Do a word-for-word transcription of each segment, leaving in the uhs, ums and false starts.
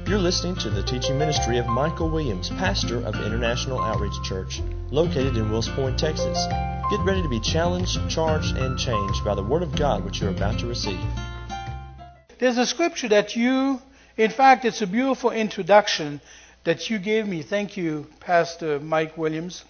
You're listening to the teaching ministry of Michael Williams, pastor of International Outreach Church, located in Wills Point, Texas. Get ready to be challenged, charged, and changed by the Word of God which you're about to receive. There's a scripture that you, in fact, it's a beautiful introduction that you gave me. Thank you, Pastor Mike Williams,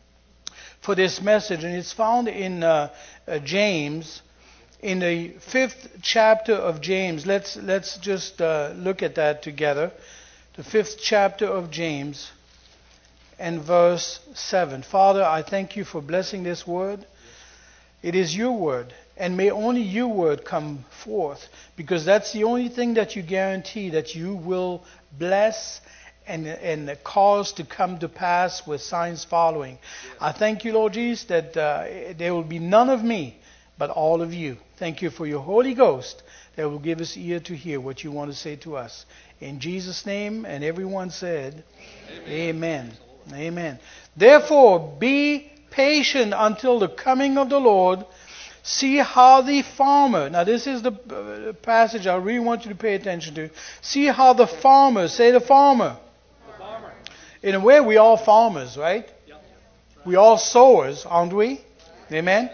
for this message. And it's found in uh, uh, James, in the fifth chapter of James. Let's let's just uh, look at that together. The fifth chapter of James and verse seven. Father, I thank you for blessing this word. It is your word, and may only your word come forth, because that's the only thing that you guarantee that you will bless and, and cause to come to pass with signs following. Yes. I thank you, Lord Jesus, that uh, there will be none of me, but all of you. Thank you for your Holy Ghost that will give us ear to hear what you want to say to us. In Jesus' name, and everyone said, Amen. Amen. Amen. Therefore, be patient until the coming of the Lord. See how the farmer, now this is the uh, passage I really want you to pay attention to. See how the farmer, say the farmer. The farmer. In a way, we all farmers, right? Yep. We all sowers, aren't we? Amen.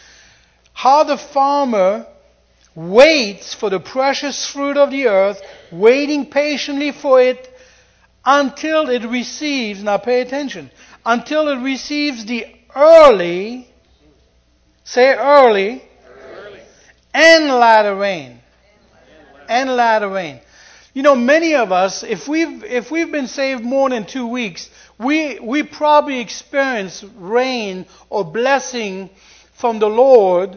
How the farmer waits for the precious fruit of the earth, waiting patiently for it until it receives, now pay attention, until it receives the early, say early, early. and latter rain. And latter rain. You know, many of us, if we've if we've been saved more than two weeks, we we probably experience rain or blessing from the Lord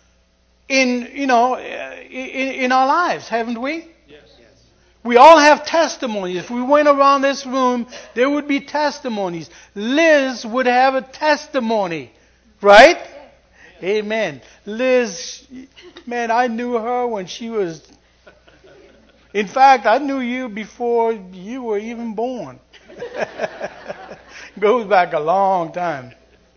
in, you know, in, in our lives, haven't we? Yes. We all have testimonies. If we went around this room, there would be testimonies. Liz would have a testimony, right? Yeah. Amen. Liz, man, I knew her when she was, in fact, I knew you before you were even born. Goes back a long time.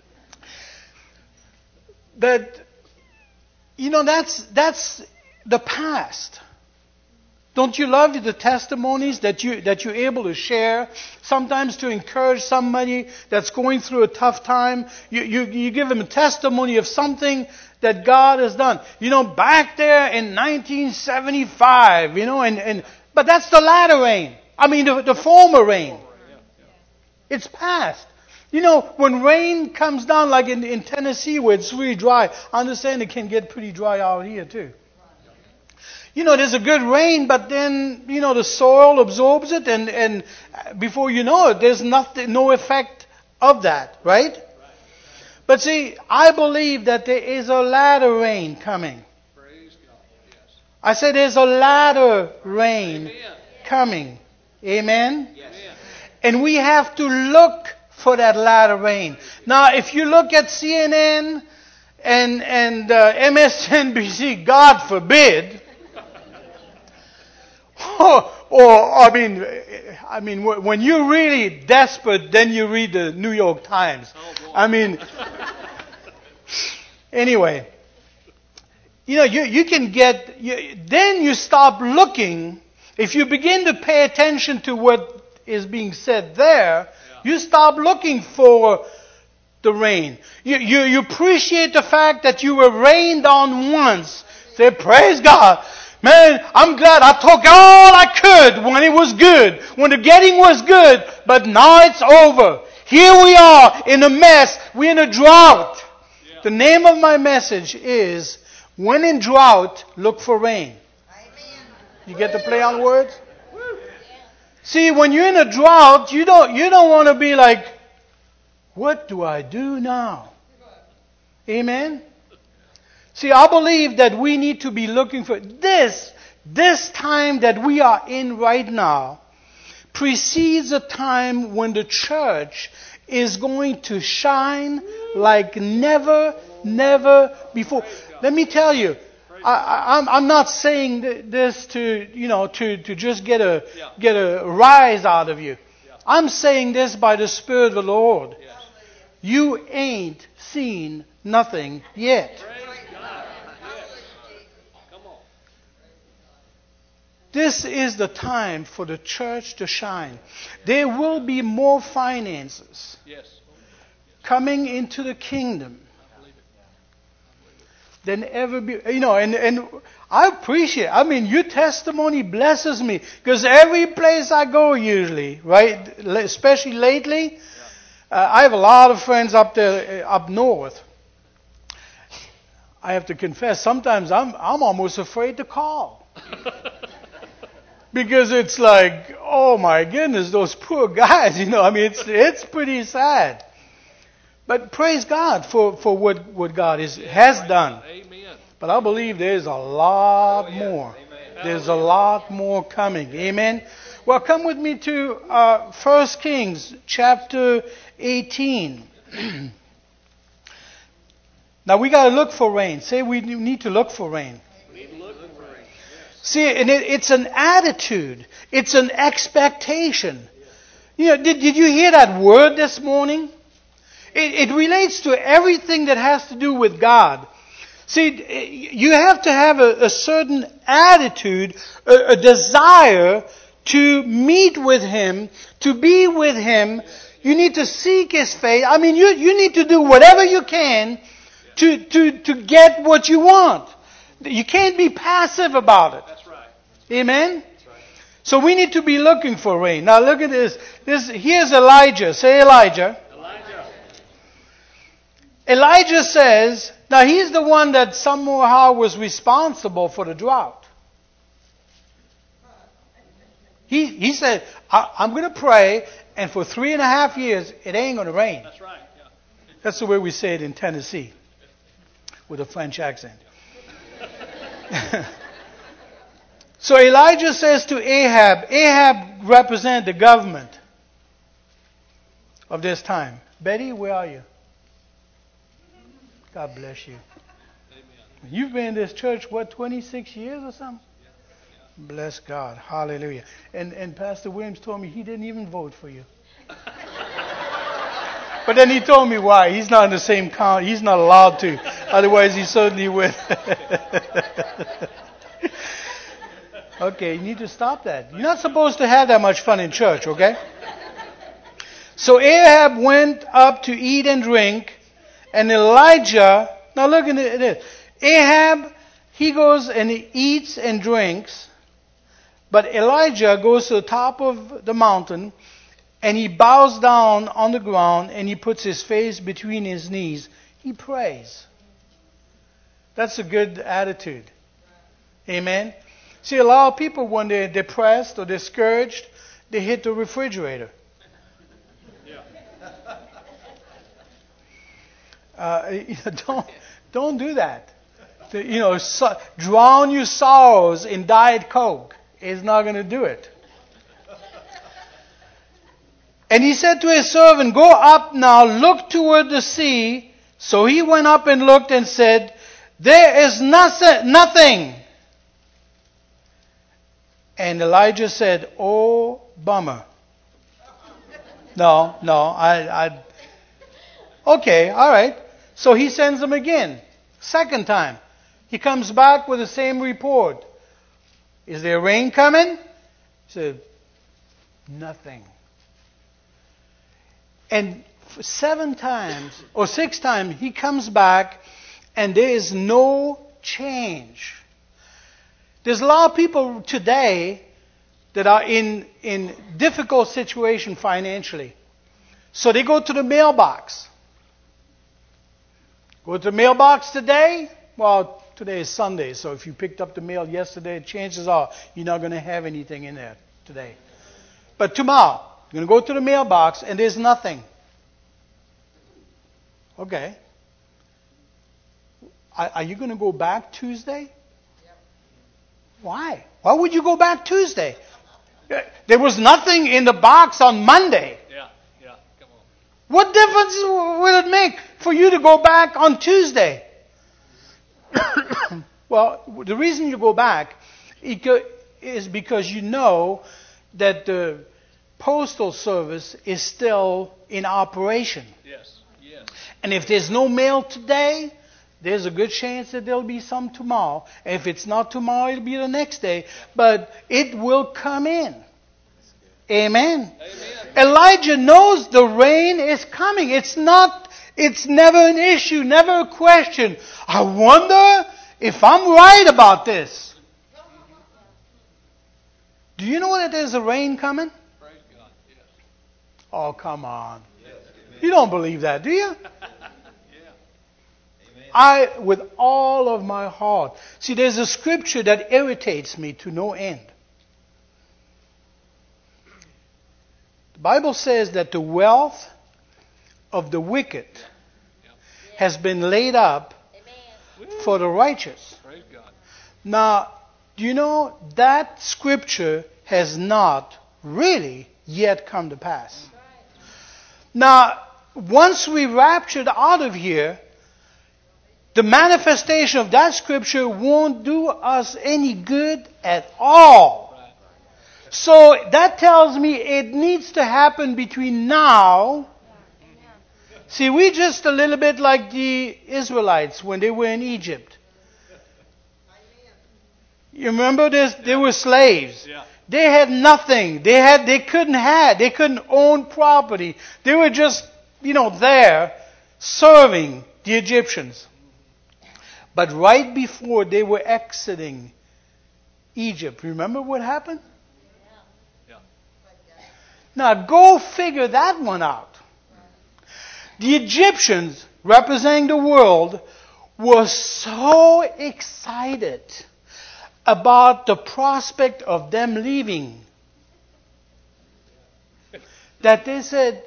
But, you know, that's that's the past. Don't you love the testimonies that you that you're able to share? Sometimes to encourage somebody that's going through a tough time, you you, you give them a testimony of something that God has done. You know, back there in nineteen seventy-five, you know, and, and but that's the latter rain. I mean, the, the former rain. It's past. You know, when rain comes down, like in, in Tennessee where it's really dry, I understand it can get pretty dry out here too. You know, there's a good rain, but then, you know, the soil absorbs it, and, and before you know it, there's nothing, no effect of that, right? But see, I believe that there is a latter rain coming. I said there's a latter rain coming. Amen? And we have to look for that latter rain. Now, if you look at C N N and and uh, M S N B C, God forbid, or, or I mean, I mean, when you're really desperate, then you read the New York Times. Oh, I mean, anyway, you know, you you can get you, then you stop looking. If you begin to pay attention to what is being said there, you stop looking for the rain. You, you, you appreciate the fact that you were rained on once. Say, praise God. Man, I'm glad I took all I could when it was good, when the getting was good, but now it's over. Here we are in a mess. We're in a drought. Yeah. The name of my message is, when in drought, look for rain. Amen. You get the play on words? See, when you're in a drought, you don't you don't want to be like, what do I do now? Amen? See, I believe that we need to be looking for this, this time that we are in right now precedes a time when the church is going to shine like never, never before. Let me tell you, I, I'm, I'm not saying this to, you know, to, to just get a yeah. get a rise out of you. Yeah. I'm saying this by the Spirit of the Lord. Yeah. You ain't seen nothing yet. This is the time for the church to shine. There will be more finances coming into the kingdom than ever be. You know, and, and I appreciate, I mean, your testimony blesses me. Because every place I go usually, right, especially lately, uh, I have a lot of friends up there, uh, up north. I have to confess, sometimes I'm I'm almost afraid to call. Because it's like, oh my goodness, those poor guys, you know, I mean, it's it's pretty sad. But praise God for, for what, what God is, has done. Amen. But I believe there's a lot Oh, yeah. more. Amen. There's a lot more coming. Amen. Well, come with me to uh, First Kings chapter eighteen. Now we got to look for rain. Say we need to look for rain. We need to look for rain. Yes. See, and it, it's an attitude. It's an expectation. You know, did, did you hear that word this morning? It, it relates to everything that has to do with God. See, you have to have a, a certain attitude, a, a desire to meet with Him, to be with Him. You need to seek His face. I mean, you, you need to do whatever you can to, to, to get what you want. You can't be passive about it. That's right. Amen? That's right. So we need to be looking for rain. Now look at this. This here's Elijah. Say Elijah. Elijah. Elijah says, now he's the one that somehow was responsible for the drought. He he said, I, I'm going to pray, and for three and a half years, it ain't going to rain. That's right. Yeah. That's the way we say it in Tennessee, with a French accent. So Elijah says to Ahab, Ahab represents the government of this time. Betty, where are you? God bless you. Amen. You've been in this church, what, twenty-six years or something? Bless God. Hallelujah. And and Pastor Williams told me he didn't even vote for you. But then he told me why. He's not in the same count. He's not allowed to. Otherwise, he certainly would. Okay, you need to stop that. You're not supposed to have that much fun in church, okay? So Ahab went up to eat and drink, and Elijah, now look at this. Ahab, he goes and he eats and drinks, but Elijah goes to the top of the mountain, and he bows down on the ground, and he puts his face between his knees. He prays. That's a good attitude. Amen? See, a lot of people, when they're depressed or discouraged, they hit the refrigerator. Yeah. Uh, you know, don't don't do that. The, you know, so, drown your sorrows in Diet Coke. It's not going to do it. And he said to his servant, "Go up now, look toward the sea." So he went up and looked and said, "There is nothing." nothing. And Elijah said, "Oh, bummer." No, no, I, I. Okay, all right. So he sends him again. Second time. He comes back with the same report. Is there rain coming? He said, nothing. And seven times, or six times, he comes back and there is no change. There's a lot of people today that are in, in difficult situation financially. So they go to the mailbox. Go to the mailbox today. Well, today is Sunday, so if you picked up the mail yesterday, chances are you're not going to have anything in there today. But tomorrow, you're going to go to the mailbox and there's nothing. Okay. Are, are you going to go back Tuesday? Why? Why would you go back Tuesday? There was nothing in the box on Monday. Yeah, yeah, come on. What difference will it make for you to go back on Tuesday? Well, the reason you go back is because you know that the postal service is still in operation. Yes, yes. And if there's no mail today, There's a good chance that there'll be some tomorrow. If it's not tomorrow, it'll be the next day. But it will come in. Amen. Amen. Elijah knows the rain is coming. It's not, it's never an issue, never a question. I wonder if I'm right about this. Do you know that there's a rain coming? Praise God. Yes. Oh, come on. Yes. You don't believe that, do you? Yeah. I, with all of my heart. See, there's a scripture that irritates me to no end. The Bible says that the wealth of the wicked has been laid up for the righteous. Praise God. Now, do you know that scripture has not really yet come to pass? Now, once we raptured out of here, the manifestation of that scripture won't do us any good at all. So that tells me it needs to happen between now. See, we just a little bit like the Israelites when they were in Egypt. You remember this? They were slaves. Yeah. They had nothing. They had. They couldn't have. They couldn't own property. They were just, you know, there serving the Egyptians. But right before they were exiting Egypt, remember what happened? Yeah. Now go figure that one out. The Egyptians, representing the world, were so excited about the prospect of them leaving that they said,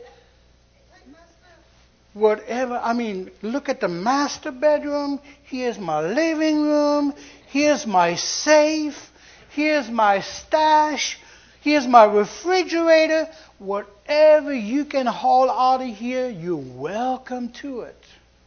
whatever, I mean, look at the master bedroom, here's my living room, here's my safe, here's my stash, here's my refrigerator, whatever you can haul out of here, you're welcome to it.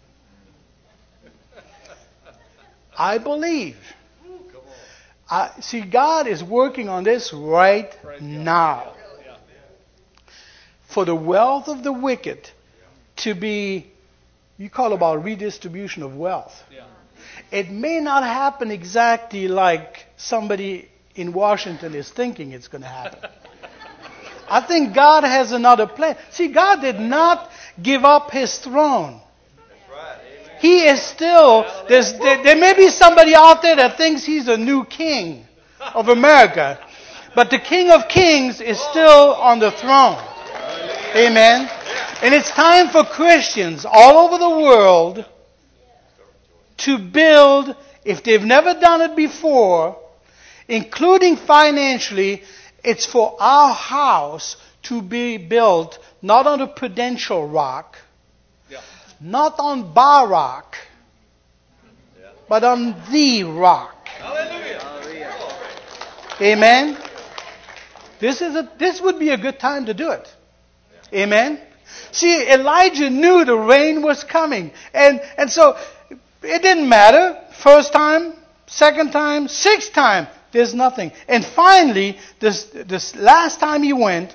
I believe. I, see, God is working on this right now. For the wealth of the wicked to be, you call about redistribution of wealth. Yeah. It may not happen exactly like somebody in Washington is thinking it's going to happen. I think God has another plan. See, God did not give up his throne. He is still, there's, there, there may be somebody out there that thinks he's a new king of America, but the King of Kings is still on the throne. Amen. And it's time for Christians all over the world to build, if they've never done it before, including financially, it's for our house to be built not on the Prudential rock, Yeah. not on Bar Rock, but on the rock. Hallelujah. Amen. This is a, this would be a good time to do it. Amen. See, Elijah knew the rain was coming. And, and so it didn't matter. First time, second time, sixth time, there's nothing. And finally, this, this last time he went,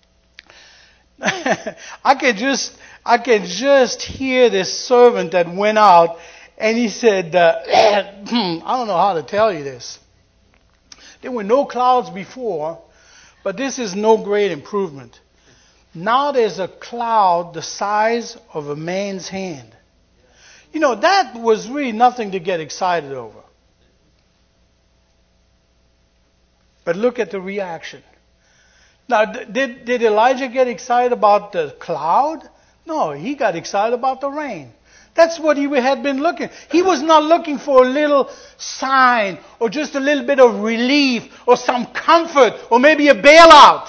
I could just, I could just hear this servant that went out, and he said, uh, I don't know how to tell you this. There were no clouds before, but this is no great improvement. Now there's a cloud the size of a man's hand. You know, that was really nothing to get excited over. But look at the reaction. Now, did, did Elijah get excited about the cloud? No, he got excited about the rain. That's what he had been looking. He was not looking for a little sign or just a little bit of relief or some comfort or maybe a bailout.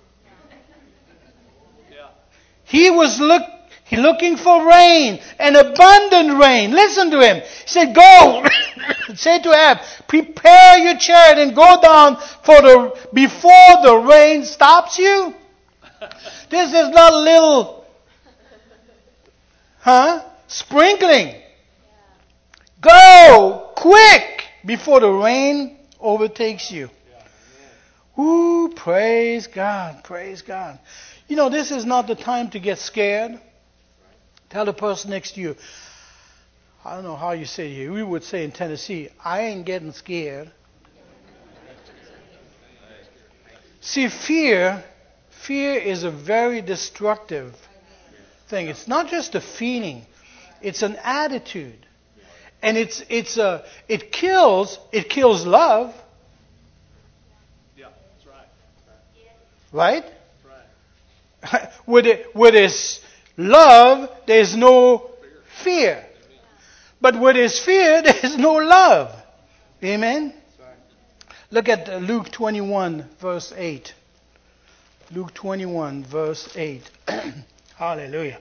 He was look, he looking for rain, an abundant rain. Listen to him. He said, go, say to Ahab, prepare your chariot and go down for the before the rain stops you. This is not a little, huh? Sprinkling. Go quick before the rain overtakes you. Ooh, praise God, praise God. You know, this is not the time to get scared. Tell the person next to you, I don't know how you say it here. We would say in Tennessee, I ain't getting scared. See, fear, fear is a very destructive thing. It's not just a feeling, it's an attitude. And it's it's a it kills it kills love. Yeah, that's right. Right? That's right. with it with his love, there's no fear. But with his fear, there's no love. Amen? Look at uh, Luke twenty-one, verse eight. Luke twenty-one, verse eight. Hallelujah.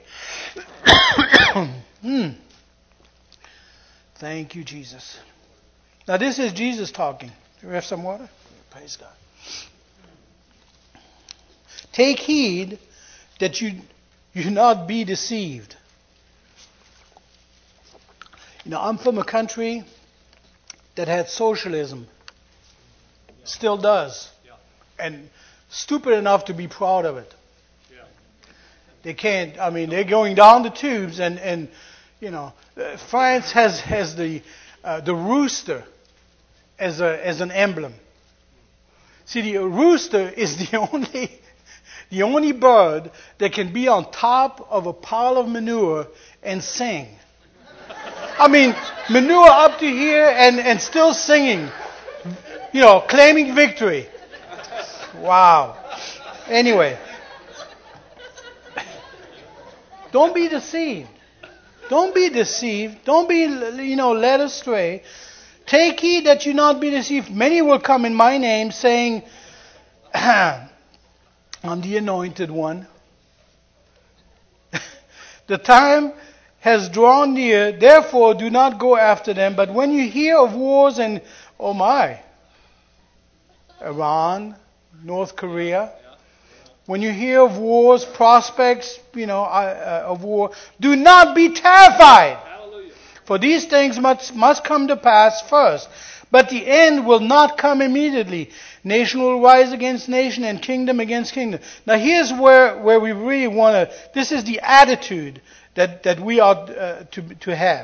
hmm. Thank you, Jesus. Now, this is Jesus talking. Do we have some water? Praise God. Take heed that you, you not be deceived. You know, I'm from a country that had socialism. Still does. Yeah. And stupid enough to be proud of it. Yeah. They can't, I mean, they're going down the tubes and, and you know, uh, France has, has the, uh, the rooster as, a, as an emblem. See, the rooster is the only, the only bird that can be on top of a pile of manure and sing. I mean, manure up to here and, and still singing, you know, claiming victory. Wow. Anyway, don't be deceived. Don't be deceived. Don't be, you know, led astray. Take heed that you not be deceived. Many will come in my name saying, I'm the anointed one. The time has drawn near, therefore do not go after them. But when you hear of wars and, oh my, Iran, North Korea, when you hear of wars, prospects, you know, uh, uh, of war, do not be terrified. Hallelujah. For these things must, must come to pass first. But the end will not come immediately. Nation will rise against nation and kingdom against kingdom. Now here's where, where we really want to, this is the attitude that, that we ought uh, to, to have.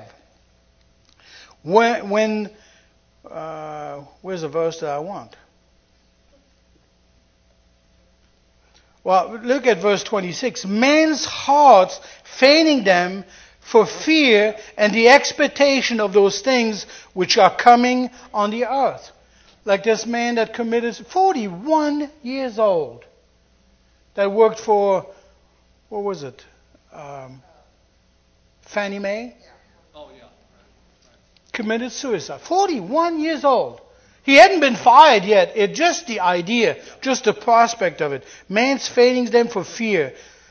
When, when uh, where's the verse that I want? Well, look at verse twenty-six. Men's hearts feigning them for fear and the expectation of those things which are coming on the earth. Like this man that committed, forty-one years old, that worked for, what was it? Um, Fannie Mae? Oh, yeah. Committed suicide. forty-one years old. He hadn't been fired yet. It just the idea, just the prospect of it. Man's feigning them for fear.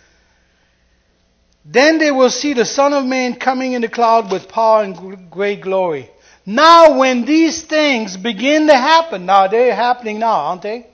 Then they will see the Son of Man coming in the cloud with power and great glory. Now when these things begin to happen, now they're happening now, aren't they?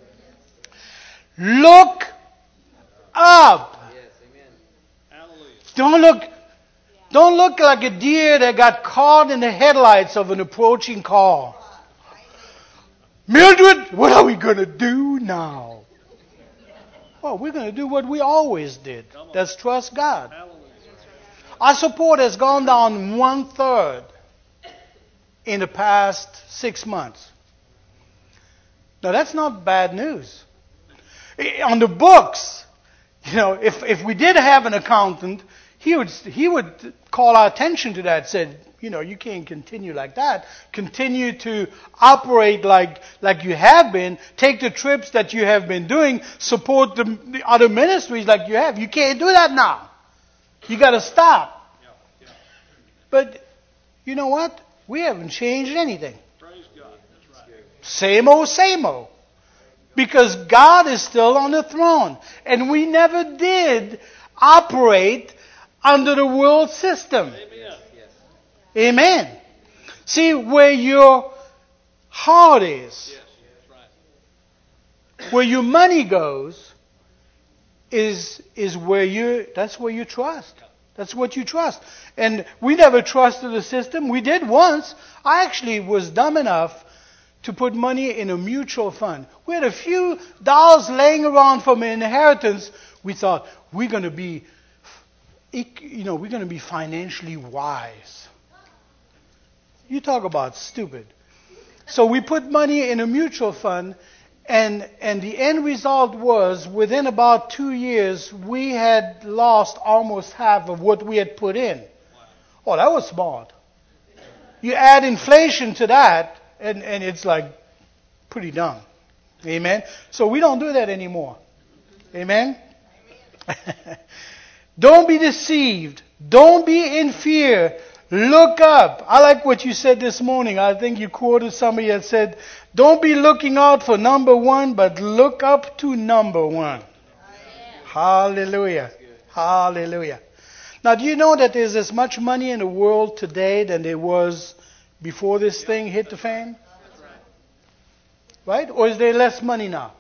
Look up. Hallelujah. Don't look, don't look like a deer that got caught in the headlights of an approaching car. Mildred, what are we going to do now? Well, we're going to do what we always did. That's trust God. Hallelujah. Our support has gone down one third in the past six months. Now, that's not bad news. On the books, you know, if, if we did have an accountant, he would, he would call our attention to that, said, you know, you can't continue like that. Continue to operate like, like you have been. Take the trips that you have been doing. Support the, the other ministries like you have. You can't do that now. You got to stop. Yeah, yeah. But you know what? We haven't changed anything. Praise God. That's right. Same old, same old. Because God is still on the throne. And we never did operate under the world system. Amen. Amen. See, where your heart is, Yes, that's right. where your money goes, is is where you. That's where you trust. That's what you trust. And we never trusted the system. We did once. I actually was dumb enough to put money in a mutual fund. We had a few dollars laying around from an inheritance. We thought we're going to be, you know, we're going to be financially wise. You talk about stupid. So we put money in a mutual fund, and and the end result was within about two years we had lost almost half of what we had put in. Oh, that was smart. You add inflation to that, and, and it's like pretty dumb. Amen? So we don't do that anymore. Amen? Don't be deceived. Don't be in fear. Look up. I like what you said this morning. I think you quoted somebody that said, don't be looking out for number one, but look up to number one. Hallelujah. Hallelujah. Now, do you know that there's as much money in the world today than there was before this thing hit the fan? Right? Or is there less money now?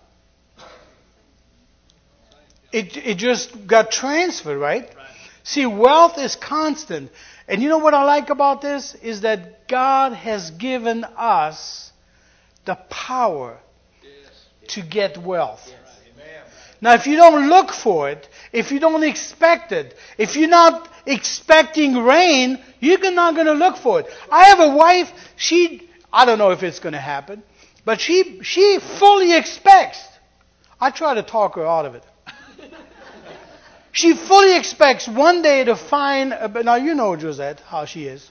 It it just got transferred, right? See, wealth is constant. And you know what I like about this? Is that God has given us the power to get wealth. Now, if you don't look for it, if you don't expect it, if you're not expecting rain, you're not going to look for it. I have a wife, she, I don't know if it's going to happen, but she she fully expects. I try to talk her out of it. She fully expects one day to find, a, now you know Josette, how she is.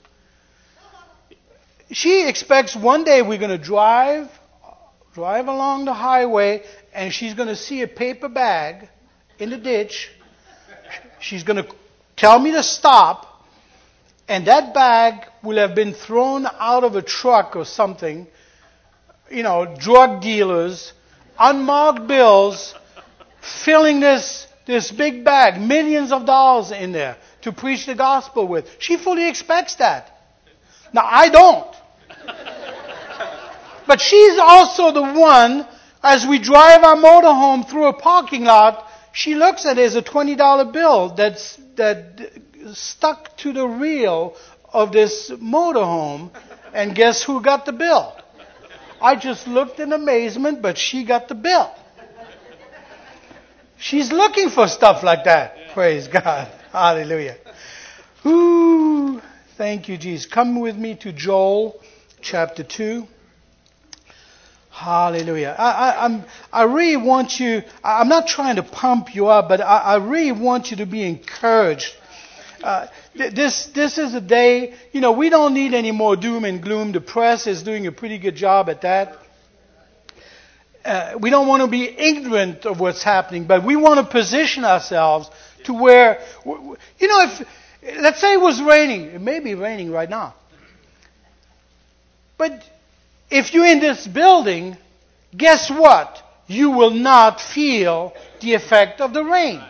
She expects one day we're going to drive, drive along the highway, and she's going to see a paper bag in the ditch. She's going to tell me to stop, and that bag will have been thrown out of a truck or something. You know, drug dealers, unmarked bills, filling this this big bag, millions of dollars in there to preach the gospel with. She fully expects that. Now, I don't. But she's also the one, as we drive our motorhome through a parking lot, she looks at it as a twenty dollar bill that's that stuck to the reel of this motorhome, and guess who got the bill? I just looked in amazement, but she got the bill. She's looking for stuff like that. Yeah. Praise God. Hallelujah. Ooh, thank you, Jesus. Come with me to Joel chapter two. Hallelujah. I, I, I'm, I really want you, I'm not trying to pump you up, but I, I really want you to be encouraged. Uh, th- this this is a day, you know, we don't need any more doom and gloom. The press is doing a pretty good job at that. Uh, we don't want to be ignorant of what's happening, but we want to position ourselves to where, you know, if, let's say it was raining. It may be raining right now. But if you're in this building, guess what? You will not feel the effect of the rain.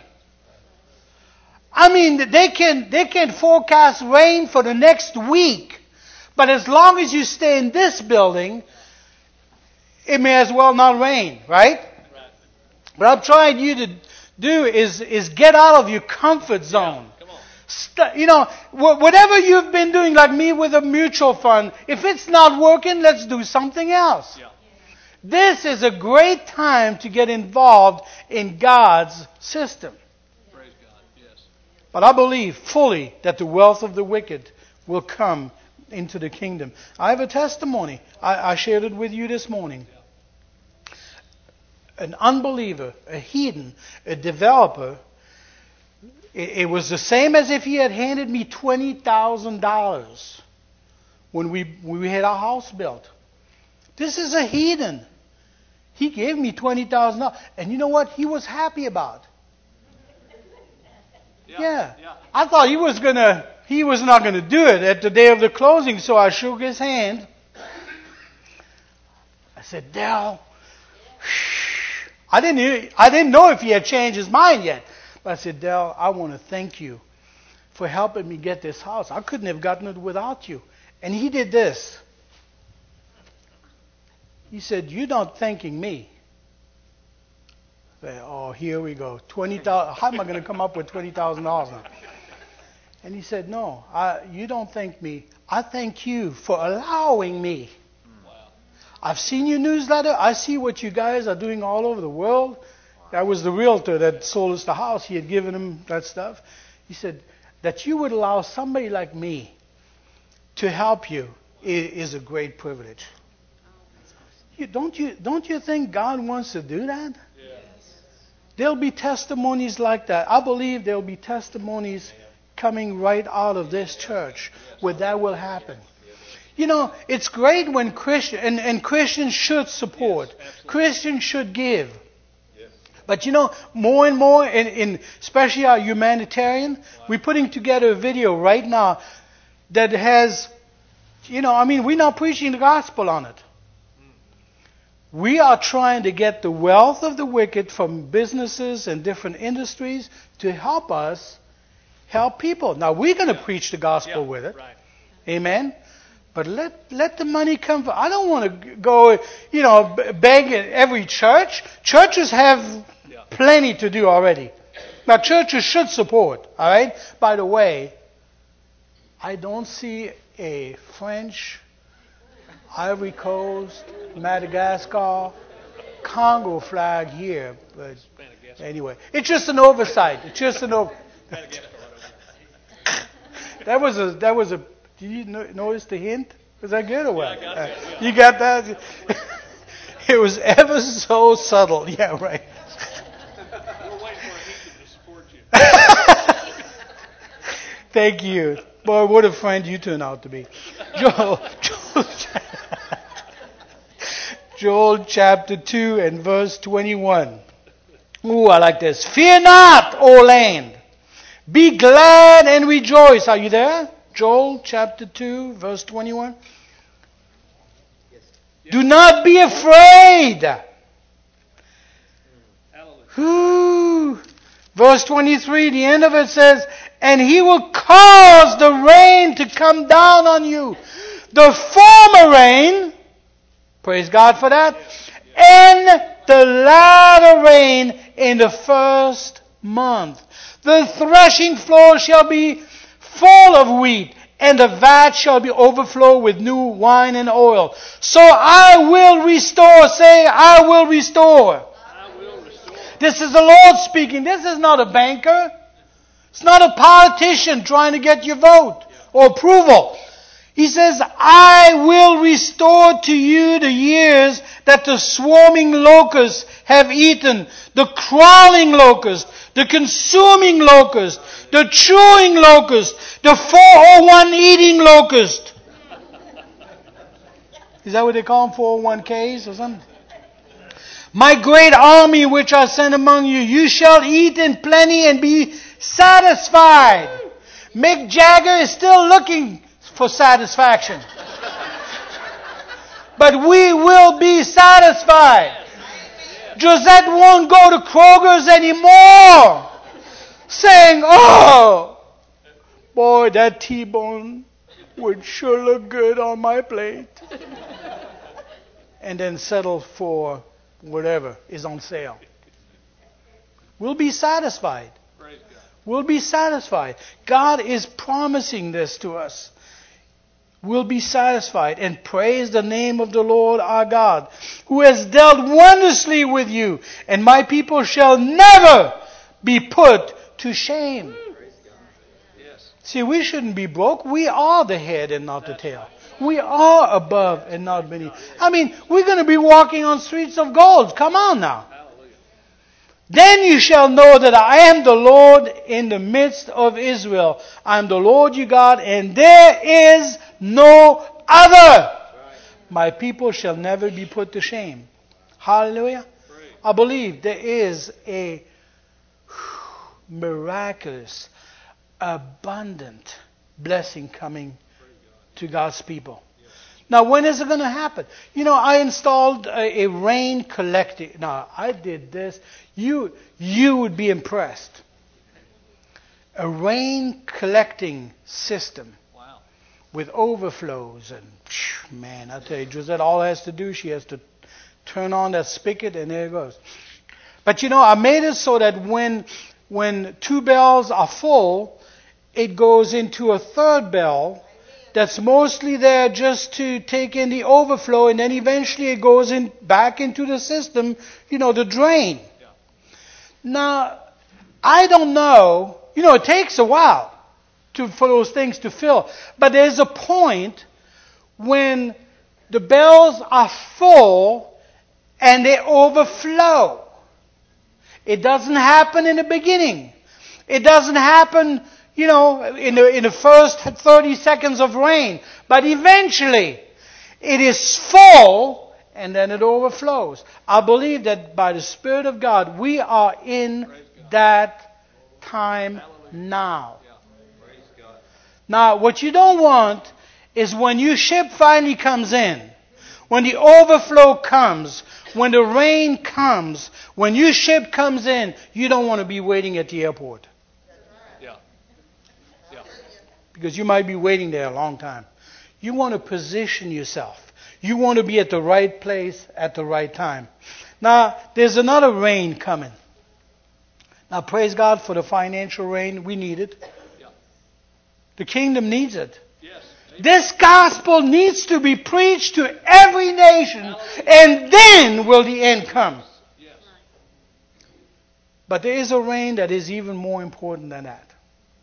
I mean, they can they can forecast rain for the next week, but as long as you stay in this building, it may as well not rain, right? Right. What I'm trying you to do is is get out of your comfort zone. Yeah, come on. St- you know, wh- whatever you've been doing, like me with a mutual fund, if it's not working, let's do something else. Yeah. This is a great time to get involved in God's system. Praise God. Yes. But I believe fully that the wealth of the wicked will come into the kingdom. I have a testimony. I, I shared it with you this morning. An unbeliever, a heathen, a developer, it, it was the same as if he had handed me twenty thousand dollars when we, when we had our house built. This is a heathen. He gave me twenty thousand dollars. And you know what? He was happy about. Yeah. yeah. yeah. I thought he was going to He was not going to do it at the day of the closing, so I shook his hand. I said, Dell, I didn't, I didn't know if he had changed his mind yet. But I said, Dell, I want to thank you for helping me get this house. I couldn't have gotten it without you. And he did this. He said, you're not thanking me. I said, oh, here we go. twenty thousand dollars. How am I going to come up with twenty thousand dollars now? And he said, no, I, you don't thank me. I thank you for allowing me. Wow. I've seen your newsletter. I see what you guys are doing all over the world. Wow. That was the realtor that sold us the house. He had given him that stuff. He said, that you would allow somebody like me to help you is a great privilege. You, don't you don't you think God wants to do that? Yeah. There'll be testimonies like that. I believe there'll be testimonies coming right out of this church where that will happen. You know, it's great when Christian and, and Christians should support. Christians should give. But you know, more and more, in, in especially our humanitarian, we're putting together a video right now that has, you know, I mean, we're not preaching the gospel on it. We are trying to get the wealth of the wicked from businesses and different industries to help us help people. Now, we're going to preach the gospel Yeah, with it. right. Amen? But let let the money come. From, I don't want to go, you know, beg at every church. Churches have Yeah. plenty to do already. Now, churches should support, all right? By the way, I don't see a French, Ivory Coast, Madagascar, Congo flag here. But anyway, it's just an oversight. It's just an over. that was a that was a. Did you no- notice the hint? Was that good or what? Yeah, I got that, yeah. Uh, you got that? It was ever so subtle. Yeah, right. We're waiting for a heathen to support you. Thank you. Boy, what a friend you turned out to be. Joel, Joel, Joel chapter two and verse twenty-one. Ooh, I like this. Fear not, O land. Be glad and rejoice. Are you there? Joel chapter two, verse twenty-one. Do not be afraid. Hallelujah. Ooh. Verse twenty-three, the end of it says, and he will cause the rain to come down on you. The former rain, praise God for that, and the latter rain in the first month. The threshing floor shall be full of wheat, and the vat shall be overflow with new wine and oil. So I will restore, say, I will restore. I will restore. This is the Lord speaking. This is not a banker. It's not a politician trying to get your vote or approval. He says, I will restore to you the years that the swarming locusts have eaten, the crawling locust, the consuming locust, the chewing locust, the four oh one eating locust. Is that what they call them, four oh one Ks or something? My great army which I send among you, you shall eat in plenty and be satisfied. Mick Jagger is still looking for satisfaction. But we will be satisfied. Josette won't go to Kroger's anymore saying, oh, boy, that T-bone would sure look good on my plate. And then settle for whatever is on sale. We'll be satisfied. Praise God. We'll be satisfied. God is promising this to us. We'll be satisfied, and praise the name of the Lord our God, who has dealt wondrously with you, and my people shall never be put to shame. Yes. See, we shouldn't be broke. We are the head and not the tail. We are above and not beneath. I mean, we're going to be walking on streets of gold. Come on now. Hallelujah. Then you shall know that I am the Lord in the midst of Israel. I am the Lord your God, and there is no other. My people shall never be put to shame. Hallelujah. I believe there is a miraculous, abundant blessing coming to God's people. Now, when is it going to happen? You know, I installed a, a rain collecting. Now, I did this. You, you would be impressed. A rain collecting system. Wow. With overflows. And, phew, man, I tell you, Josette, all has to do, she has to turn on that spigot and there it goes. But, you know, I made it so that when, when two bells are full, it goes into a third bell that's mostly there just to take in the overflow, and then eventually it goes in back into the system, you know, the drain. Yeah. Now, I don't know, you know, it takes a while to, for those things to fill, but there's a point when the bells are full and they overflow. It doesn't happen in the beginning. It doesn't happen, you know, in the, in the first thirty seconds of rain. But eventually, it is full and then it overflows. I believe that by the Spirit of God, we are in that time now. Now, what you don't want is when your ship finally comes in, when the overflow comes, when the rain comes, when your ship comes in, you don't want to be waiting at the airport. Yeah. Yeah. Because you might be waiting there a long time. You want to position yourself. You want to be at the right place at the right time. Now, there's another rain coming. Now, praise God for the financial rain. We need it. Yeah. The kingdom needs it. Yes. This gospel needs to be preached to every nation, and then will the end come. Yes. But there is a rain that is even more important than that.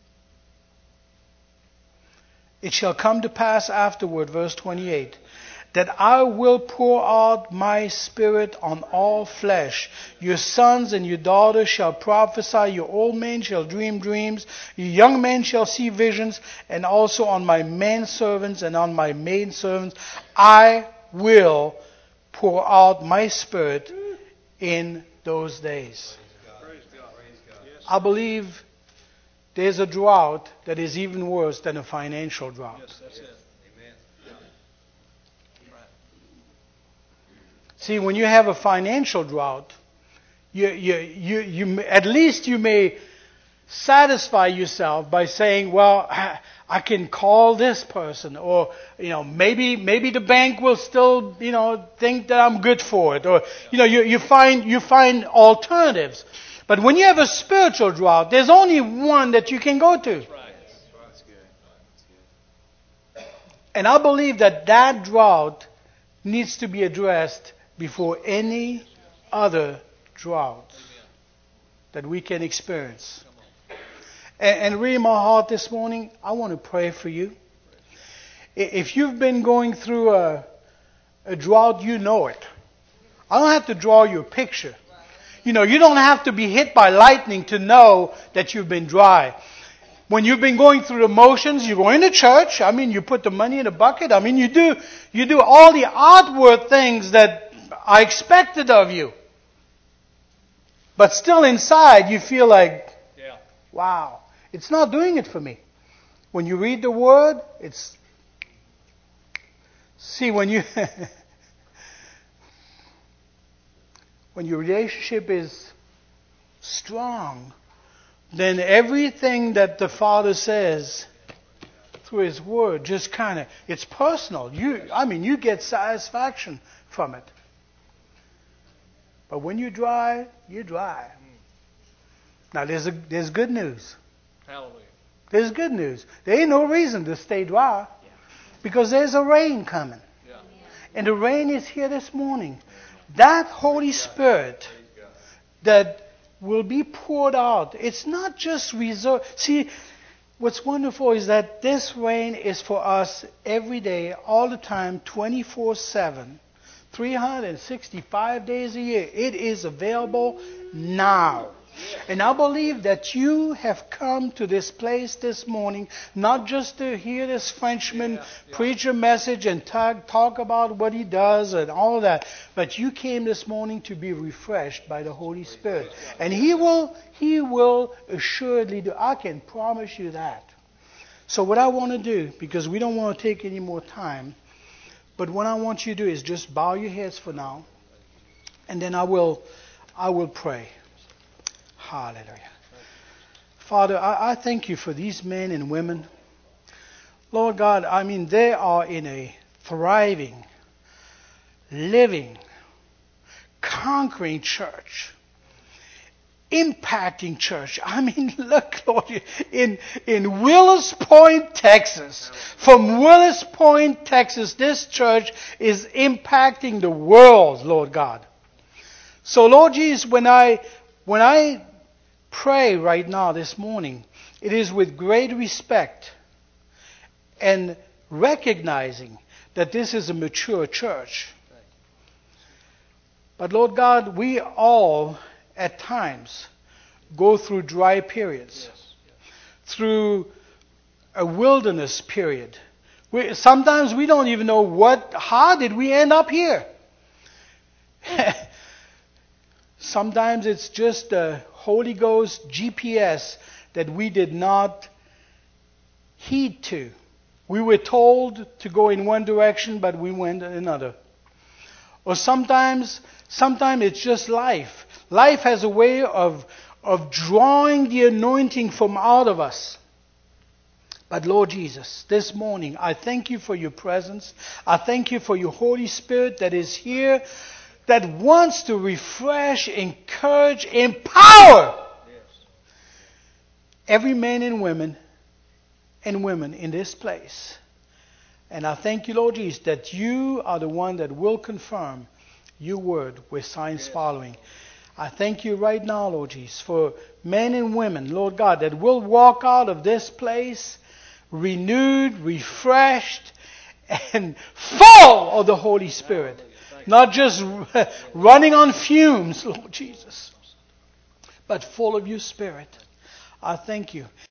It shall come to pass afterward, verse twenty-eight, that I will pour out my Spirit on all flesh. Your sons and your daughters shall prophesy, your old men shall dream dreams, your young men shall see visions, and also on my men servants and on my maid servants I will pour out my Spirit in those days. Praise God. Yes. I believe there's a drought that is even worse than a financial drought. Yes, that's it. See, when you have a financial drought, you, you, you, you, at least you may satisfy yourself by saying, well, I can call this person, or, you know, maybe, maybe the bank will still, you know, think that I'm good for it, or, you know, you, you find, you find alternatives. But when you have a spiritual drought, there's only one that you can go to. Right. That's good. And I believe that that drought needs to be addressed before any other drought that we can experience. And, and really, in my heart this morning, I want to pray for you. If you've been going through a, a drought, you know it. I don't have to draw you a picture. You know, you don't have to be hit by lightning to know that you've been dry. When you've been going through the motions, you go into church. I mean, you put the money in a bucket. I mean, you do you do all the outward things that are expected of you. But still inside, you feel like, Yeah. wow, it's not doing it for me. When you read the Word, it's... See, when you... when your relationship is strong, then everything that the Father says through His Word just kind of, it's personal. You, I mean, you get satisfaction from it. But when you're dry, you're dry. Now, there's a, there's good news. Hallelujah. There's good news. There ain't no reason to stay dry because there's a rain coming. Yeah. And the rain is here this morning. That Holy Spirit that will be poured out. It's not just reserved. See, what's wonderful is that this rain is for us every day, all the time, twenty-four seven, three hundred sixty-five days a year. It is available now. And I believe that you have come to this place this morning not just to hear this Frenchman yeah, yeah. preach a message and talk, talk about what he does and all that, but you came this morning to be refreshed by the Holy Spirit. And He will, He will assuredly do. I can promise you that. So what I want to do, because we don't want to take any more time, but what I want you to do is just bow your heads for now, and then I will, I will pray. Hallelujah. Father, I, I thank you for these men and women. Lord God, I mean, they are in a thriving, living, conquering church. Impacting church. I mean, look, Lord, in, in Willis Point, Texas. From Willis Point, Texas, this church is impacting the world, Lord God. So, Lord Jesus, when I, when I pray right now this morning, it is with great respect and recognizing that this is a mature church. But Lord God, we all at times go through dry periods, through a wilderness period. We, sometimes we don't even know what, how did we end up here? Sometimes it's just a Holy Ghost G P S that we did not heed to. We were told to go in one direction, but we went in another. Or sometimes, sometimes it's just life. Life has a way of, of drawing the anointing from out of us. But Lord Jesus, this morning, I thank you for your presence. I thank you for your Holy Spirit that is here, that wants to refresh, encourage, empower every man and woman and women in this place. And I thank you, Lord Jesus, that you are the one that will confirm your word with signs yes. following. I thank you right now, Lord Jesus, for men and women, Lord God, that will walk out of this place renewed, refreshed, and full of the Holy Spirit. Not just running on fumes, Lord Jesus, but full of your Spirit. I thank you.